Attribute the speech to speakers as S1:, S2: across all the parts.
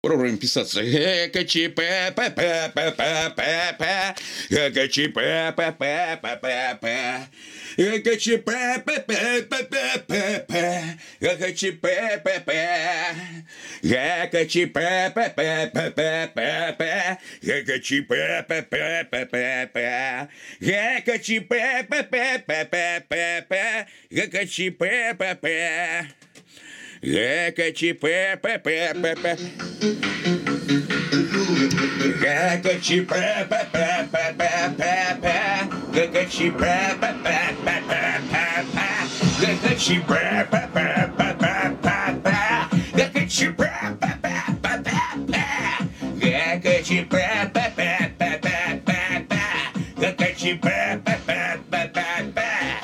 S1: Попробуем писаться. ГКЧП-ПП-ПП-ПП. ГКЧП-ПП-ПП-П. ГКЧП-ПП-ПП-П. ГКЧП-ПП. ГКЧП-ПП-ПП-П. ГКЧП-ПП-ПП-П. ГКЧП-ПП-ПП-П. ГКЧП-ПП. ГКЧП-ПП-ПП. ГКЧП-ПП-ПП-П. ГКЧП-ПП-П. ГКЧП-ПП-П. ГКЧП-ПП-П. ГКЧП-ПП-П. ГКЧП-ПП-П.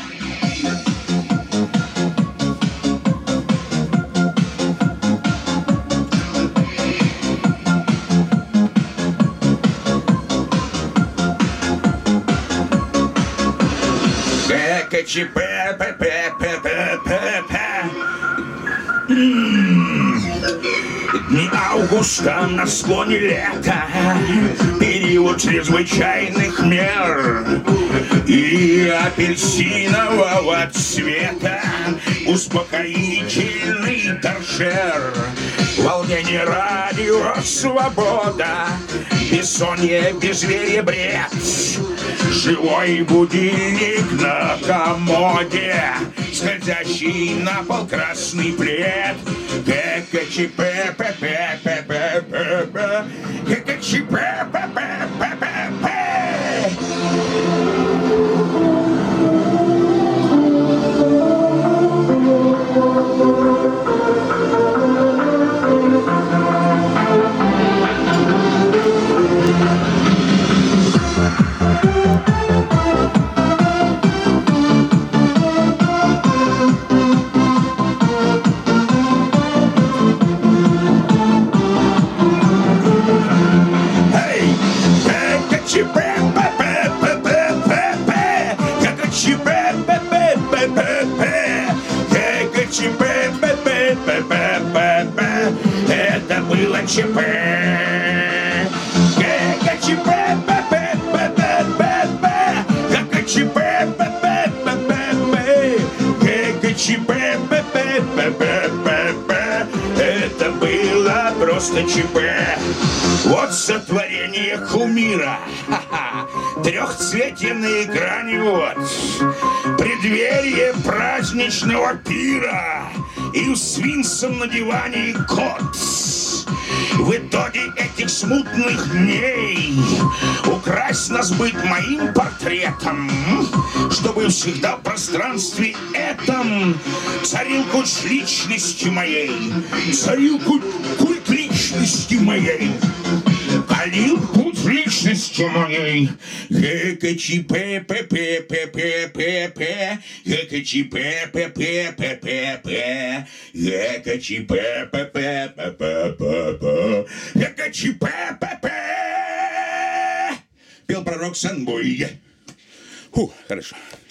S1: ГКЧП-ПП-П-П-П-П. Дни августа на склоне лета, период чрезвычайных мер и апельсинового цвета успокоительный торшер. Волнение, радио, свобода, бессонье, безверие, бред. Живой будильник на комоде, скользящий на пол красный плед. ГКЧП-ПП-ПП-П. ГКЧП-ПП-П-П-П. Это было ЧП. ГКЧП-ПП-ПП-П. ГКЧП-ПП-П. Это было просто ЧП. Вот сотворение кумира. Трехцветие на экране, вот. Преддверие праздничного пира. И у Свинсон на диване кот. В итоге этих смутных дней украсть нас быть моим портретом, чтобы всегда в пространстве этом царил культ личности моей. Царил культ личности моей. Царил культ личности моей. ГКЧП-ПП-ПП-П-П. ГКЧП-ПП-П-П-П. ГКЧП-ПП-П-П-П. ГКЧП-П-П. Пел пророк Санбой. Хорошо.